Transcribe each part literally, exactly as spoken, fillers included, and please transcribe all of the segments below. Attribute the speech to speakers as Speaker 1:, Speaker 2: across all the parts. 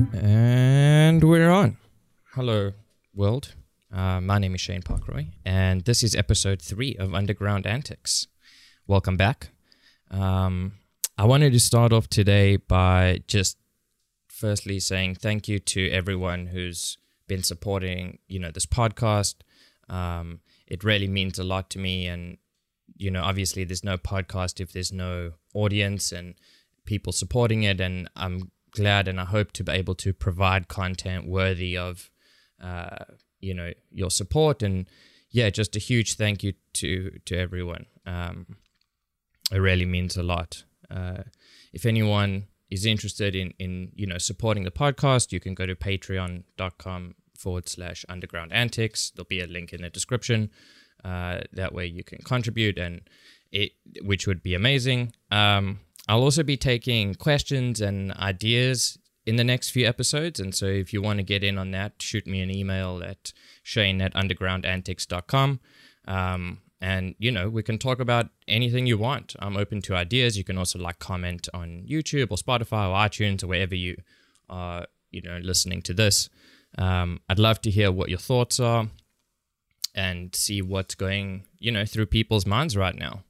Speaker 1: And we're on. Hello, world. Uh, my name is Shane Parkroy, and this is episode three of Underground Antics. Welcome back. Um, I wanted to start off today by just firstly saying thank you to everyone who's been supporting, you know, this podcast. Um, it really means a lot to me, and you know, obviously, there's no podcast if there's no audience and people supporting it, and I'm glad and I hope to be able to provide content worthy of, uh, you know, your support. And yeah, just a huge thank you to to everyone. Um, it really means a lot. Uh, if anyone is interested in, in, you know, supporting the podcast, you can go to patreon.com forward slash underground antics. There'll be a link in the description. Uh, that way you can contribute, and it, which would be amazing. Um, I'll also be taking questions and ideas in the next few episodes, and so if you want to get in on that, shoot me an email at shane at underground antics dot com. Um, and, you know, we can talk about anything you want. I'm open to ideas. You can also, like, comment on YouTube or Spotify or iTunes or wherever you are, you know, listening to this. Um, I'd love to hear what your thoughts are and see what's going, you know, through people's minds right now.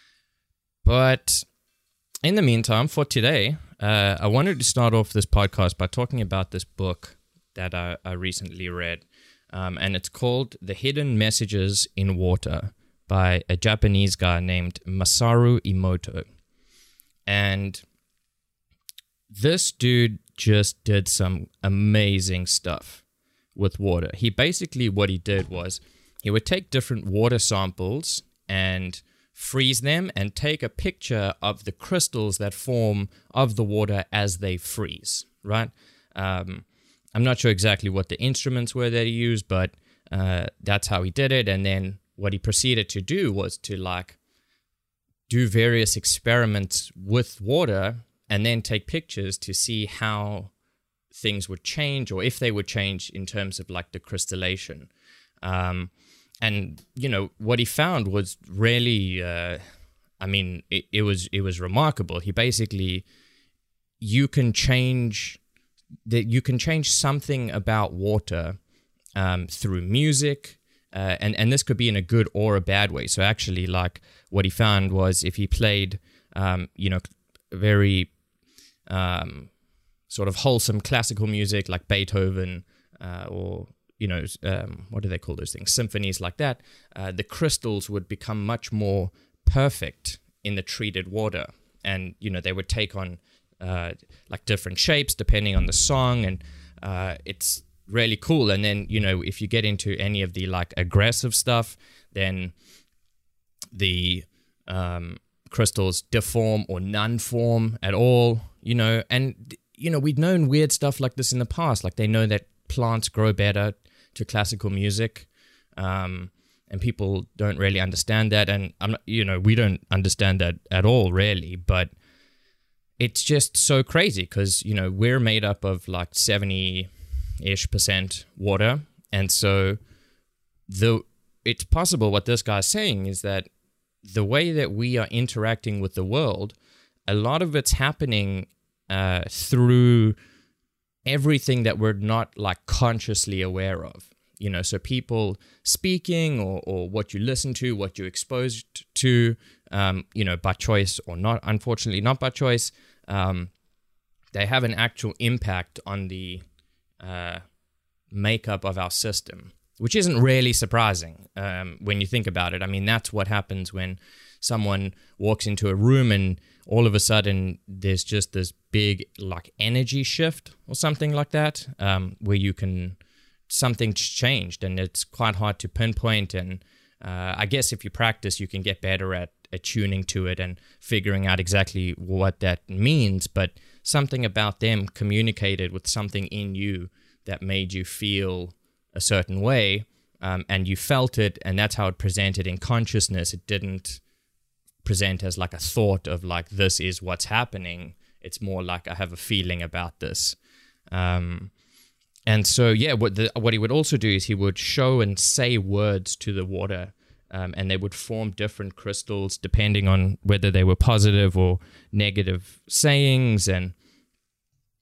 Speaker 1: But in the meantime, for today, uh, I wanted to start off this podcast by talking about this book that I, I recently read. Um, and it's called The Hidden Messages in Water by a Japanese guy named Masaru Emoto. And this dude just did some amazing stuff with water. He basically, what he did was he would take different water samples and freeze them and take a picture of the crystals that form of the water as they freeze, right? Um, I'm not sure exactly what the instruments were that he used, but uh, that's how he did it. And then what he proceeded to do was to like do various experiments with water and then take pictures to see how things would change, or if they would change in terms of like the crystallization. Um, And, you know, what he found was really, uh, I mean, it, it was it was remarkable. He basically, you can change, that you can change something about water um, through music, uh, and, and this could be in a good or a bad way. So actually, like, what he found was if he played, um, you know, very um, sort of wholesome classical music like Beethoven uh, or... you know, um, what do they call those things? Symphonies like that. Uh, the crystals would become much more perfect in the treated water. And, you know, they would take on uh, like different shapes depending on the song. And uh, it's really cool. And then, you know, if you get into any of the like aggressive stuff, then the um, crystals deform or none form at all, you know. And, you know, we'd known weird stuff like this in the past. Like they know that plants grow better to classical music, um, and people don't really understand that, and I'm not, you know, we don't understand that at all, really. But it's just so crazy because, you know, we're made up of like seventy-ish percent water, and so the it's possible. What this guy's saying is that the way that we are interacting with the world, a lot of it's happening uh, through everything that we're not like consciously aware of, you know, so people speaking or, or what you listen to, what you're exposed to, um, you know, by choice or not, unfortunately not by choice, um, they have an actual impact on the uh, makeup of our system, which isn't really surprising um, when you think about it. I mean, that's what happens when someone walks into a room and all of a sudden there's just this big like energy shift or something like that, um, where you can, something's changed and it's quite hard to pinpoint. And uh, I guess if you practice, you can get better at attuning to it and figuring out exactly what that means. But something about them communicated with something in you that made you feel a certain way, um, and you felt it, and that's how it presented in consciousness. It didn't present as like a thought of like, this is what's happening. It's more like, I have a feeling about this. Um, and so, yeah, what the, what he would also do is he would show and say words to the water, um, and they would form different crystals depending on whether they were positive or negative sayings. And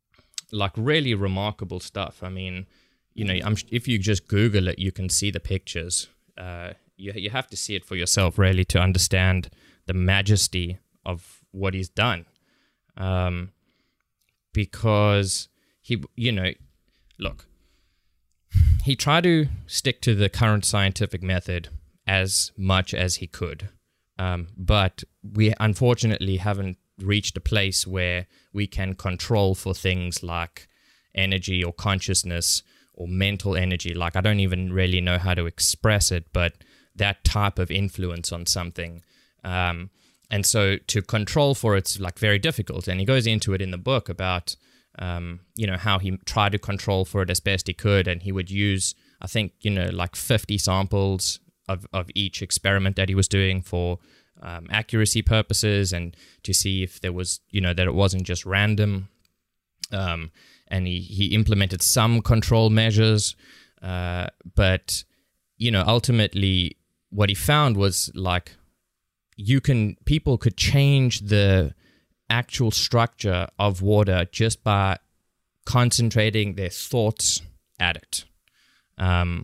Speaker 1: like really remarkable stuff. I mean, you know, I'm, if you just Google it, you can see the pictures. Uh, you you have to see it for yourself, really, to understand the majesty of what he's done. Um, because he, you know, look, he tried to stick to the current scientific method as much as he could. Um, but we unfortunately haven't reached a place where we can control for things like energy or consciousness or mental energy. Like, I don't even really know how to express it, but that type of influence on something. Um, and so to control for it's like very difficult. And he goes into it in the book about, um, you know, how he tried to control for it as best he could. And he would use, I think, you know, like fifty samples of, of each experiment that he was doing for um, accuracy purposes and to see if there was, you know, that it wasn't just random. Um, and he, he implemented some control measures. Uh, but, you know, ultimately what he found was like, you can, people could change the actual structure of water just by concentrating their thoughts at it. Um,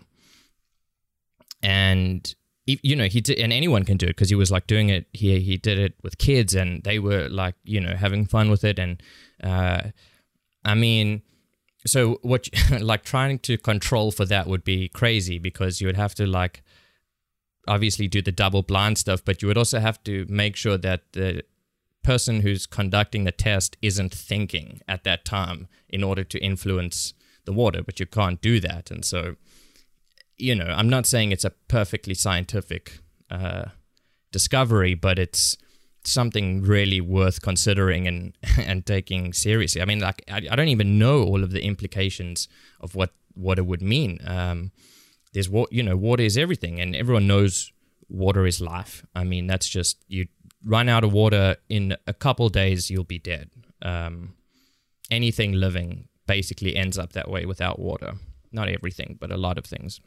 Speaker 1: and, you know, he did, and anyone can do it because he was like doing it, he, he did it with kids and they were like, you know, having fun with it. And, uh, I mean, so what, like trying to control for that would be crazy because you would have to like, obviously do the double blind stuff, but you would also have to make sure that the person who's conducting the test isn't thinking at that time in order to influence the water, but you can't do that. And so, you know, I'm not saying it's a perfectly scientific uh, discovery, but it's something really worth considering and, and taking seriously. I mean, like, I, I don't even know all of the implications of what, what it would mean. Um, There's water, you know, water is everything, and everyone knows water is life. I mean, that's just, you run out of water in a couple days, you'll be dead. Um, anything living basically ends up that way without water. Not everything, but a lot of things.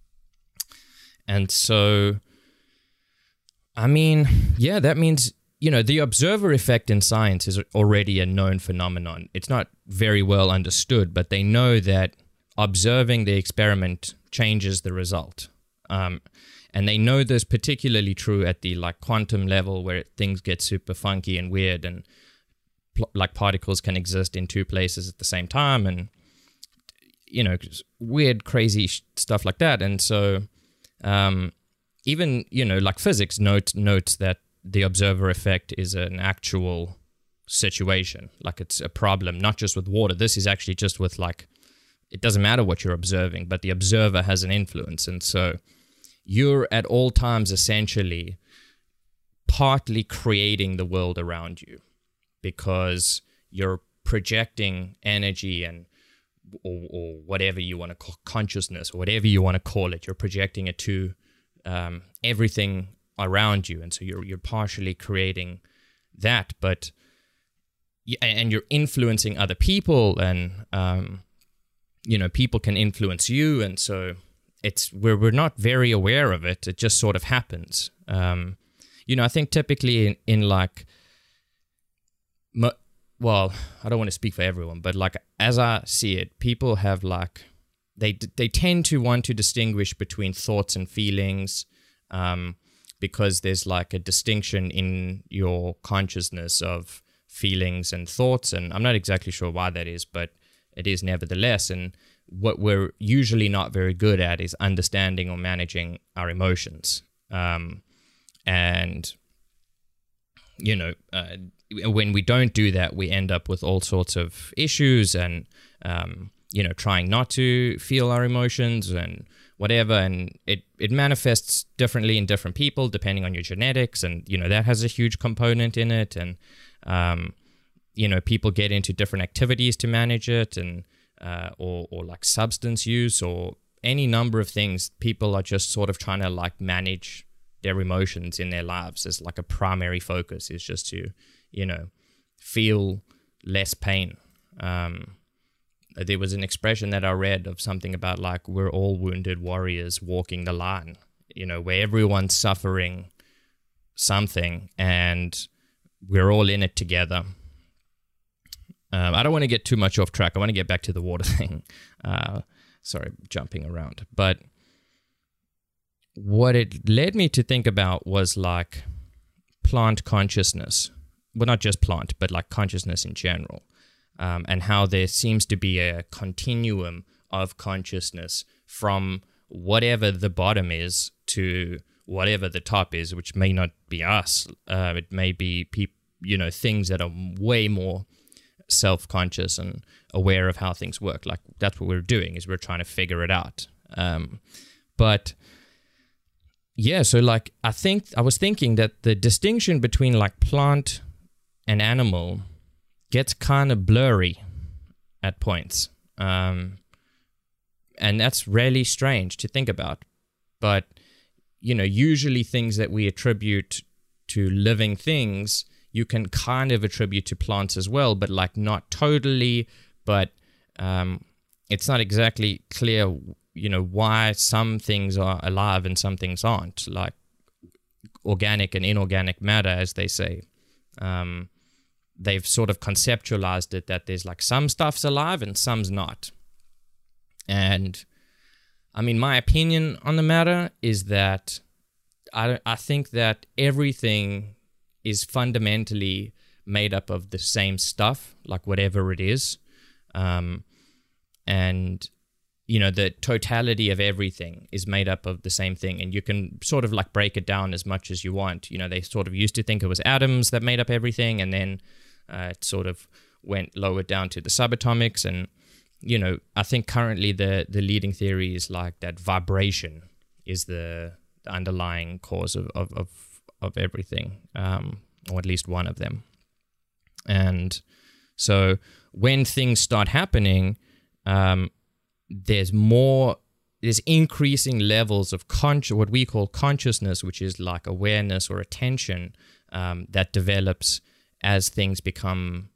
Speaker 1: And so, I mean, yeah, that means, you know, the observer effect in science is already a known phenomenon. It's not very well understood, but they know that observing the experiment changes the result. Um, and they know this particularly true at the like quantum level where things get super funky and weird and pl- like particles can exist in two places at the same time and, you know, weird, crazy sh- stuff like that. And so um, even, you know, like physics note, notes that the observer effect is an actual situation. Like it's a problem, not just with water. This is actually just with like, it doesn't matter what you're observing, but the observer has an influence. And so you're at all times essentially partly creating the world around you because you're projecting energy and or, or whatever you want to call consciousness or whatever you want to call it. You're projecting it to um, everything around you. And so you're you're partially creating that, but and you're influencing other people and um you know, people can influence you, and so it's we're we're not very aware of it. It just sort of happens. Um, you know, I think typically in, in like, mo- well, I don't want to speak for everyone, but like as I see it, people have like they they tend to want to distinguish between thoughts and feelings, um, because there's like a distinction in your consciousness of feelings and thoughts, and I'm not exactly sure why that is, but it is nevertheless. And what we're usually not very good at is understanding or managing our emotions. Um, and, you know, uh, when we don't do that, we end up with all sorts of issues and, um, you know, trying not to feel our emotions and whatever. And it, it manifests differently in different people depending on your genetics. And, you know, that has a huge component in it. And, um, you know, people get into different activities to manage it and uh, or, or like substance use or any number of things. People are just sort of trying to like manage their emotions in their lives as like a primary focus is just to, you know, feel less pain. Um, there was an expression that I read of something about like we're all wounded warriors walking the line, you know, where everyone's suffering something and we're all in it together. Um, I don't want to get too much off track. I want to get back to the water thing. Uh, sorry, jumping around. But what it led me to think about was like plant consciousness. Well, not just plant, but like consciousness in general. Um, and how there seems to be a continuum of consciousness from whatever the bottom is to whatever the top is, which may not be us. Uh, it may be peop- you know, things that are way more self-conscious and aware of how things work. Like that's what we're doing, is we're trying to figure it out. Um, but yeah, so like I think I was thinking that the distinction between like plant and animal gets kind of blurry at points. Um, and that's really strange to think about. But, you know, usually things that we attribute to living things, you can kind of attribute to plants as well, but like not totally. But um, it's not exactly clear, you know, why some things are alive and some things aren't, like organic and inorganic matter, as they say. Um, they've sort of conceptualized it that there's like some stuff's alive and some's not. And I mean, my opinion on the matter is that I, I think that everything is fundamentally made up of the same stuff, like whatever it is. Um, and, you know, the totality of everything is made up of the same thing. And you can sort of like break it down as much as you want. You know, they sort of used to think it was atoms that made up everything, and then uh, it sort of went lower down to the subatomics. And, you know, I think currently the, the leading theory is like that vibration is the, the underlying cause of, of, of, of everything, um, or at least one of them. And so when things start happening, um, there's more, there's increasing levels of conscious, what we call consciousness, which is like awareness or attention, um, that develops as things become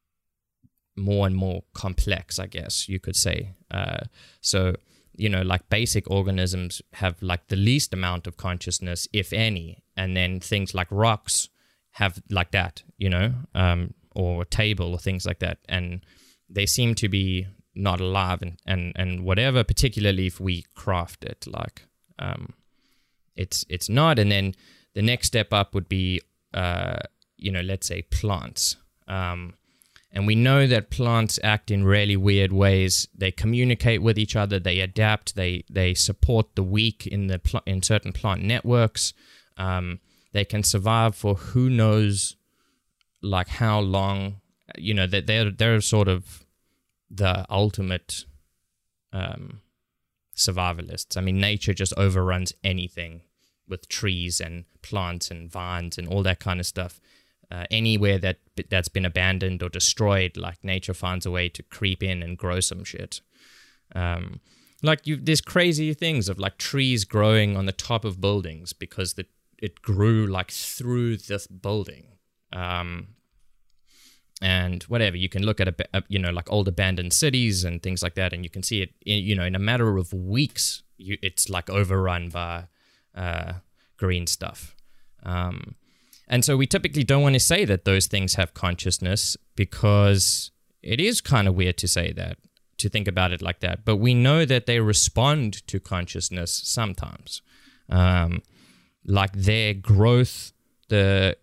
Speaker 1: more and more complex, I guess you could say. Uh, so, you know, like basic organisms have like the least amount of consciousness, if any, and then things like rocks have like that, you know, um, or a table or things like that, and they seem to be not alive and, and, and whatever, particularly if we craft it, like um, it's it's not. And then the next step up would be, uh, you know, let's say plants. Um, and we know that plants act in really weird ways. They communicate with each other. They adapt. They they support the weak in the pl- in certain plant networks. Um, they can survive for who knows, like how long. You know, that they're they're sort of the ultimate um, survivalists. I mean, nature just overruns anything with trees and plants and vines and all that kind of stuff. Uh, anywhere that that's been abandoned or destroyed, like nature finds a way to creep in and grow some shit. Um, like you, there's crazy things of like trees growing on the top of buildings because the, it grew like through this building. Um, and whatever, you can look at a, a, you know, like old abandoned cities and things like that, and you can see it in, you know, in a matter of weeks, you, it's like overrun by uh, green stuff. Um, And so we typically don't want to say that those things have consciousness because it is kind of weird to say that, to think about it like that. But we know that they respond to consciousness sometimes. Um, like their growth, the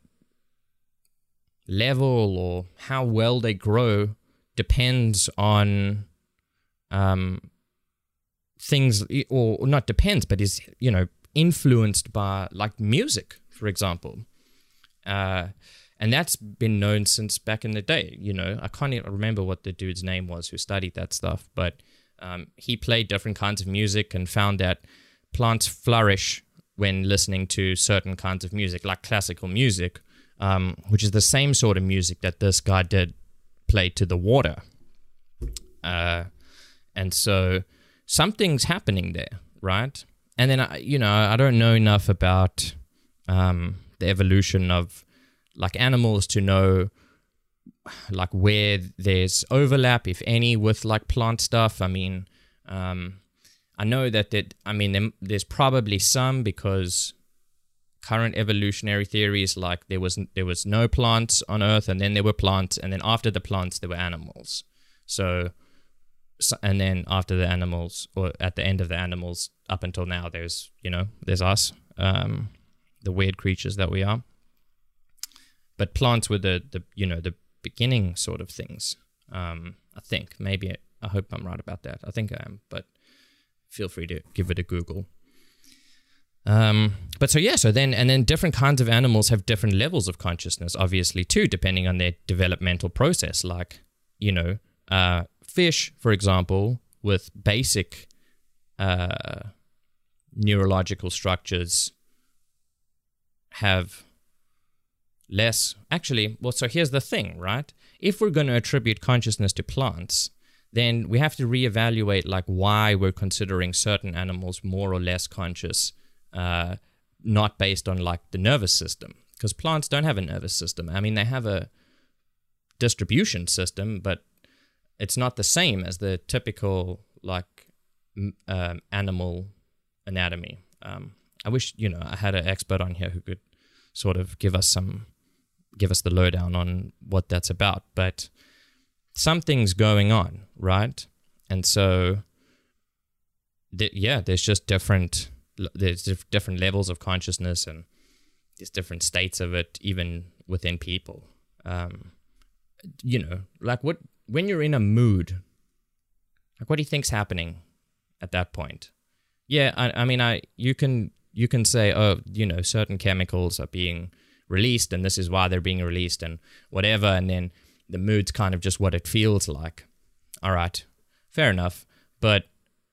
Speaker 1: level or how well they grow depends on um, things, or not depends, but is, you know, influenced by like music, for example. Uh, and that's been known since back in the day. You know, I can't even remember what the dude's name was who studied that stuff, but um, he played different kinds of music and found that plants flourish when listening to certain kinds of music, like classical music, um, which is the same sort of music that this guy did play to the water. Uh, and so something's happening there, right? And then, I, you know, I don't know enough about Um, the evolution of like animals to know like where there's overlap, if any, with like plant stuff. I mean, um, I know that it, I mean, there, there's probably some because current evolutionary theories, like there was there was no plants on Earth, and then there were plants, and then after the plants there were animals. So, so and then after the animals, or at the end of the animals, up until now, there's you know there's us, um, the weird creatures that we are. But plants were the the you know the beginning sort of things. Um, I think maybe I hope I'm right about that. I think I am, but feel free to give it a Google. Um, but so yeah, so then and then different kinds of animals have different levels of consciousness, obviously too, depending on their developmental process. Like you know, uh, fish, for example, with basic uh, neurological structures have less. Actually, well, so here's the thing, right? If we're going to attribute consciousness to plants, then we have to reevaluate like why we're considering certain animals more or less conscious, uh, not based on like the nervous system, because plants don't have a nervous system. I mean, they have a distribution system, but it's not the same as the typical like uh, animal anatomy. Um, I wish you know I had an expert on here who could sort of give us some, give us the lowdown on what that's about, but something's going on, right? And so, th- yeah, there's just different, there's dif- different levels of consciousness, and there's different states of it, even within people. Um, you know, like what when you're in a mood, like what do you think's happening at that point? Yeah, I, I mean, I you can you can say, oh, you know, certain chemicals are being released, and this is why they're being released, and whatever, and then the mood's kind of just what it feels like. All right, fair enough. But,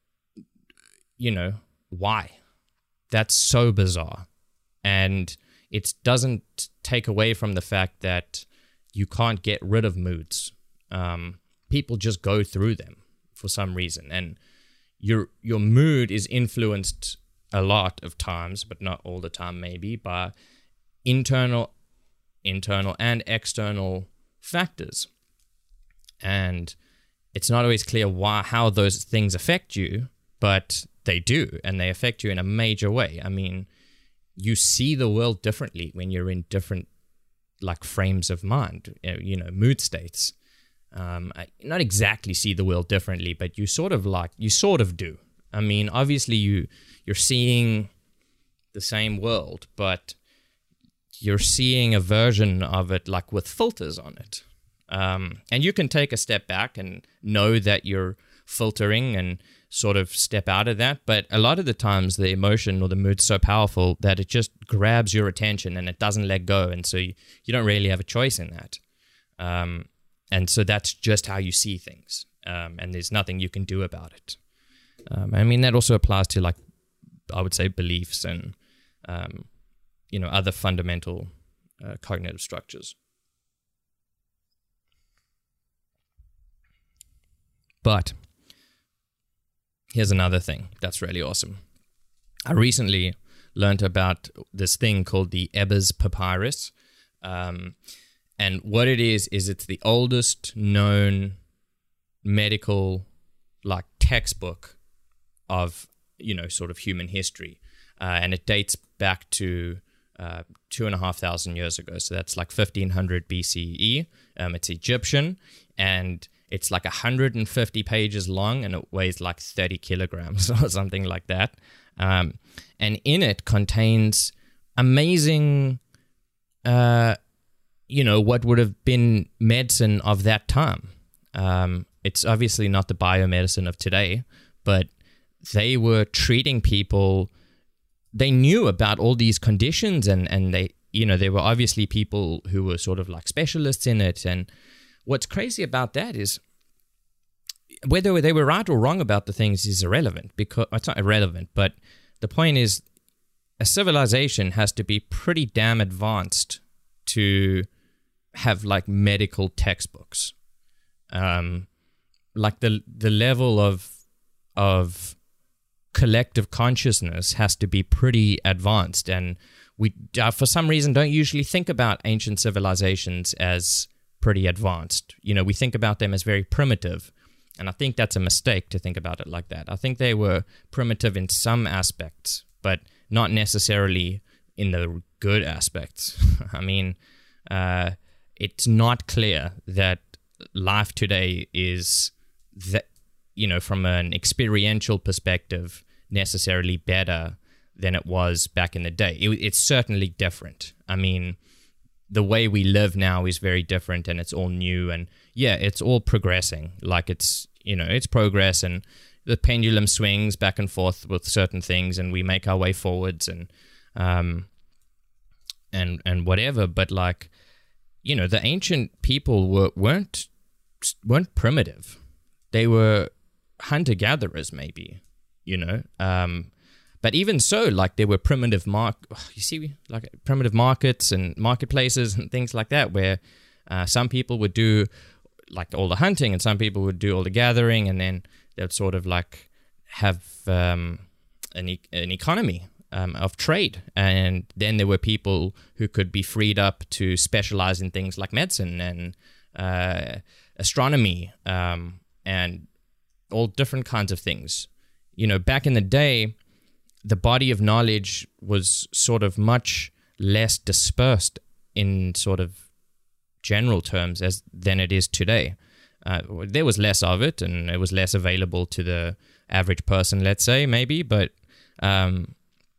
Speaker 1: you know, why? That's so bizarre. And it doesn't take away from the fact that you can't get rid of moods. Um, people just go through them for some reason. And your your mood is influenced a lot of times, but not all the time maybe, by internal, internal and external factors, and it's not always clear why how those things affect you, but they do, and they affect you in a major way. I mean, you see the world differently when you're in different like frames of mind, you know, mood states. Um, I, not exactly see the world differently, but you sort of like you sort of do. I mean, obviously you you're seeing the same world, but you're seeing a version of it like with filters on it. Um, and you can take a step back and know that you're filtering and sort of step out of that. But a lot of the times the emotion or the mood's so powerful that it just grabs your attention and it doesn't let go. And so you, you don't really have a choice in that. Um, and so that's just how you see things. Um, and there's nothing you can do about it. Um, I mean, that also applies to like, I would say beliefs and, um, you know, other fundamental uh, cognitive structures. But here's another thing that's really awesome. I recently learned about this thing called the Ebers Papyrus. Um, and what it is, is it's the oldest known medical like textbook of, you know, sort of human history. Uh, and it dates back to Uh, two and a half thousand years ago. So that's like fifteen hundred B C E. Um, it's Egyptian, and it's like one hundred fifty pages long, and it weighs like thirty kilograms or something like that. Um, and in it contains amazing, uh, you know, what would have been medicine of that time. Um, it's obviously not the biomedicine of today, but they were treating people. They knew about all these conditions, and, and they, you know, there were obviously people who were sort of like specialists in it. And what's crazy about that is whether they were right or wrong about the things is irrelevant, because it's not irrelevant, but the point is a civilization has to be pretty damn advanced to have like medical textbooks. Um, like the, the level of, of, collective consciousness has to be pretty advanced, and we uh, for some reason don't usually think about ancient civilizations as pretty advanced. You know, we think about them as very primitive, and I think that's a mistake to think about it like that. I think they were primitive in some aspects, but not necessarily in the good aspects. I mean, uh, it's not clear that life today is, that, you know, from an experiential perspective, necessarily better than it was back in the day. It, it's certainly different. I mean, the way we live now is very different, and it's all new, and yeah, it's all progressing. Like, it's, you know, it's progress, and the pendulum swings back and forth with certain things, and we make our way forwards, and um and and whatever. But like, you know, the ancient people were weren't weren't primitive. They were hunter-gatherers, maybe, you know. Um but even so, like, there were primitive mark you see like primitive markets and marketplaces and things like that, where uh, some people would do like all the hunting, and some people would do all the gathering, and then they'd sort of like have um, an, e- an economy um, of trade. And then there were people who could be freed up to specialize in things like medicine and uh, astronomy um, and all different kinds of things. You know, back in the day, the body of knowledge was sort of much less dispersed in sort of general terms as than it is today. Uh, there was less of it, and it was less available to the average person, let's say, maybe. But, um,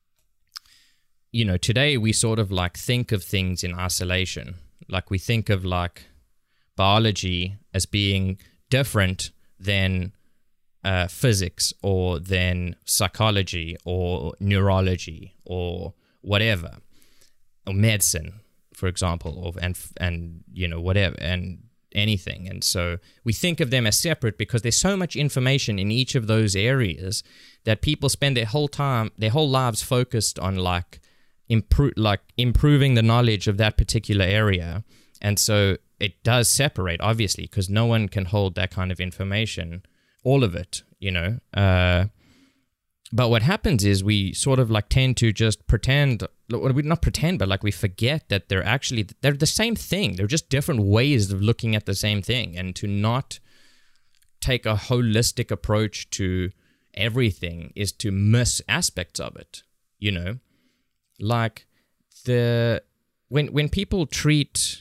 Speaker 1: you know, today we sort of like think of things in isolation. Like, we think of like biology as being different than uh, physics, or than psychology, or neurology, or whatever, or medicine, for example, or and and you know, whatever, and anything. And so we think of them as separate because there's so much information in each of those areas that people spend their whole time, their whole lives focused on like improve, like improving the knowledge of that particular area. And so it does separate, obviously, because no one can hold that kind of information, all of it, you know. Uh, but what happens is we sort of like tend to just pretend, we not pretend, but like we forget that they're actually, they're the same thing. They're just different ways of looking at the same thing, and to not take a holistic approach to everything is to miss aspects of it, you know. Like the, when when people treat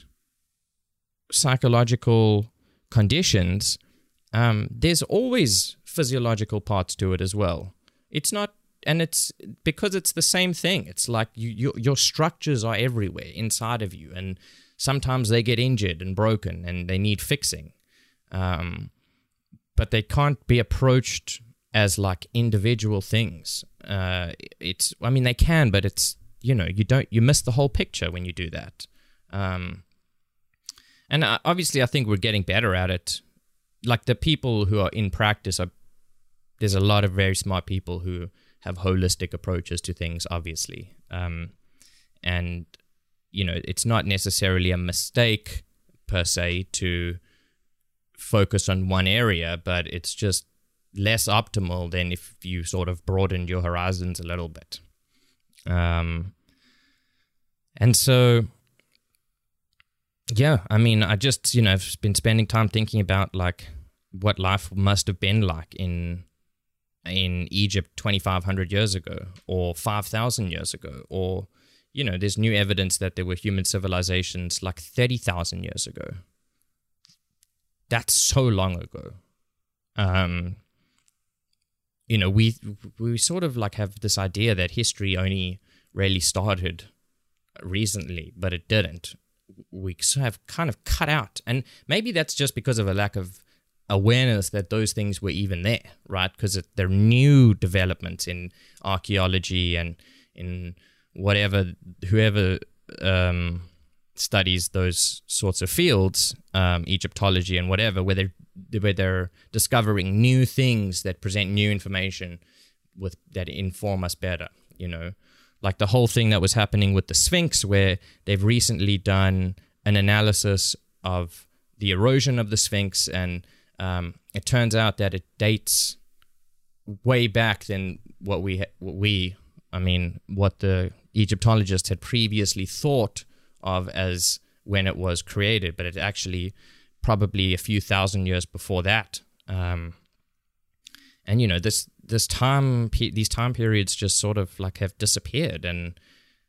Speaker 1: psychological conditions, um, there's always physiological parts to it as well. It's not, and it's because it's the same thing. It's like you, you, your structures are everywhere inside of you, and sometimes they get injured and broken, and they need fixing. Um, but they can't be approached as like individual things. Uh, it's, I mean, they can, but it's, you know, you don't, you miss the whole picture when you do that. Um, and obviously, I think we're getting better at it. Like the people who are in practice are. There's a lot of very smart people who have holistic approaches to things, obviously. Um, and, you know, it's not necessarily a mistake per se to focus on one area, but it's just less optimal than if you sort of broadened your horizons a little bit. Um, and so, yeah, I mean, I just, you know, I've been spending time thinking about like what life must have been like in in Egypt twenty-five hundred years ago, or five thousand years ago, or, you know, there's new evidence that there were human civilizations like thirty thousand years ago. That's so long ago. Um, you know, we we sort of like have this idea that history only really started recently, but it didn't. We have kind of cut out, and maybe that's just because of a lack of awareness that those things were even there, right? Because they're new developments in archaeology and in whatever, whoever um, studies those sorts of fields, um, Egyptology and whatever, where they're, where they're discovering new things that present new information with that inform us better, you know? Like the whole thing that was happening with the Sphinx, where they've recently done an analysis of the erosion of the Sphinx, and Um, it turns out that it dates way back than what we, what we, I mean, what the Egyptologists had previously thought of as when it was created, but it actually probably a few thousand years before that. Um, and you know, this this time, these time periods just sort of like have disappeared, and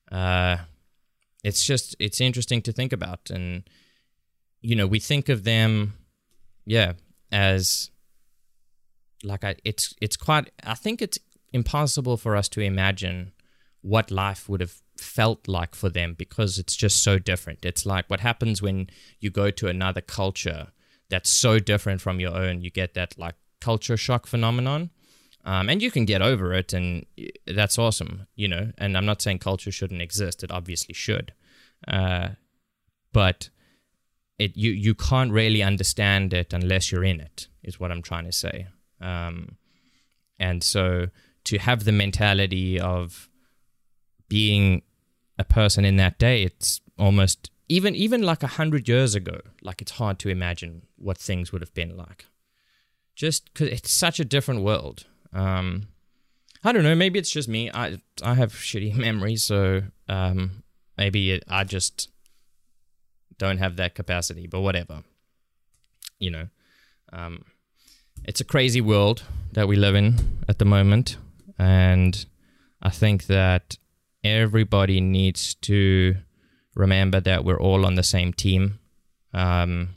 Speaker 1: Uh, it's just, it's interesting to think about. And, you know, we think of them, yeah, as like, I, it's, it's quite, I think it's impossible for us to imagine what life would have felt like for them, because it's just so different. It's like what happens when you go to another culture that's so different from your own. You get that like culture shock phenomenon. Um, and you can get over it, and that's awesome, you know. And I'm not saying culture shouldn't exist; it obviously should, uh, but it you you can't really understand it unless you're in it. Is what I'm trying to say. Um, and so to have the mentality of being a person in that day, it's almost even even like a hundred years ago. Like it's hard to imagine what things would have been like, just because it's such a different world. Um, I don't know. Maybe it's just me. I I have shitty memories, so um, maybe it, I just don't have that capacity. But whatever, you know, um, it's a crazy world that we live in at the moment, and I think that everybody needs to remember that we're all on the same team. Um,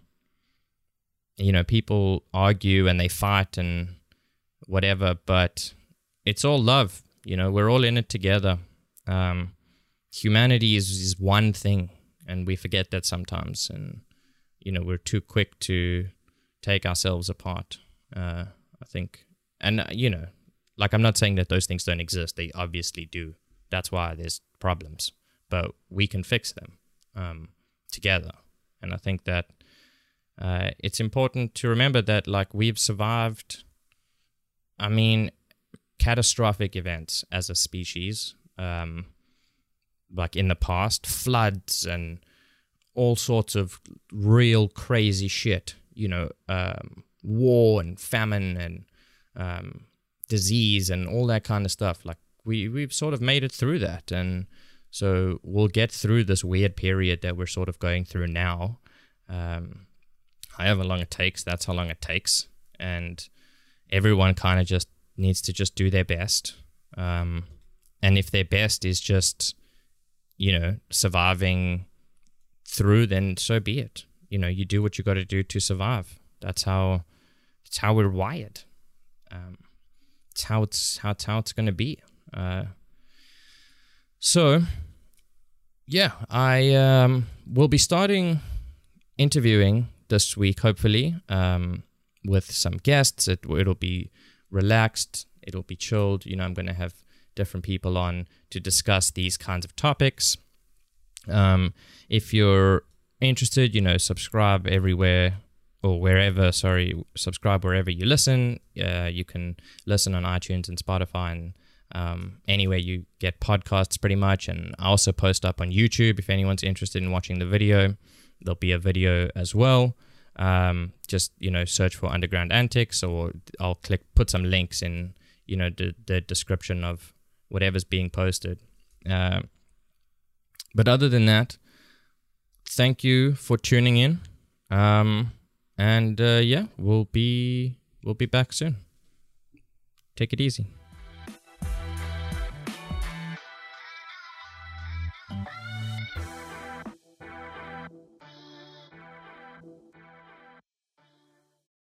Speaker 1: you know, people argue and they fight and whatever, but it's all love. You know, we're all in it together. Um, humanity is, is one thing, and we forget that sometimes. And, you know, we're too quick to take ourselves apart, uh, I think. And, uh, you know, like I'm not saying that those things don't exist. They obviously do. That's why there's problems. But we can fix them um, together. And I think that uh, it's important to remember that, like, we've survived, I mean, catastrophic events as a species, um, like in the past, floods and all sorts of real crazy shit, you know, um, war and famine and um, disease and all that kind of stuff. Like we, we've sort of made it through that. And so we'll get through this weird period that we're sort of going through now. Um, however long it takes, that's how long it takes. And everyone kind of just needs to just do their best. Um, and if their best is just, you know, surviving through, then so be it. You know, you do what you got to do to survive. That's how, it's how we're wired. Um, it's how it's, how it's, how it's going to be. Uh, so, yeah, I um, will be starting interviewing this week, hopefully, um, with some guests. It, it'll be relaxed. It'll be chilled. You know, I'm going to have different people on to discuss these kinds of topics. Um, if you're interested, you know, subscribe everywhere or wherever, sorry, subscribe wherever you listen. Uh, you can listen on iTunes and Spotify and um, anywhere you get podcasts pretty much. And I also post up on YouTube if anyone's interested in watching the video. There'll be a video as well. Um, just, you know, search for Underground Antics, or I'll click, put some links in, you know, the, the description of whatever's being posted. Uh, but other than that, thank you for tuning in. Um, and, uh, yeah, we'll be, we'll be back soon. Take it easy.